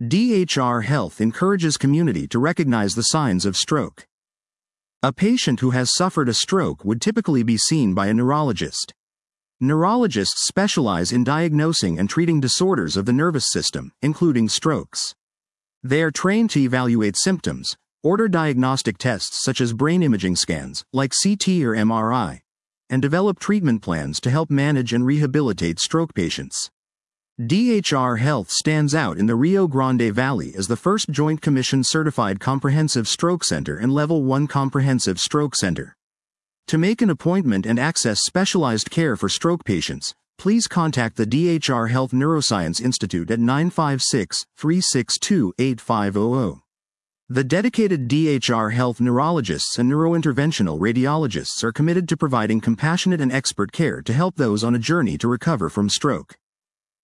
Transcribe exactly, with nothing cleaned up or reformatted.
D H R Health encourages community to recognize the signs of stroke. A patient who has suffered a stroke would typically be seen by a neurologist. Neurologists specialize in diagnosing and treating disorders of the nervous system, including strokes. They are trained to evaluate symptoms, order diagnostic tests such as brain imaging scans, like C T or M R I, and develop treatment plans to help manage and rehabilitate stroke patients. D H R Health stands out in the Rio Grande Valley as the first Joint Commission certified comprehensive stroke center and Level one comprehensive stroke center. To make an appointment and access specialized care for stroke patients, please contact the D H R Health Neuroscience Institute at nine five six, three six two, eight five zero zero. The dedicated D H R Health neurologists and neurointerventional radiologists are committed to providing compassionate and expert care to help those on a journey to recover from stroke.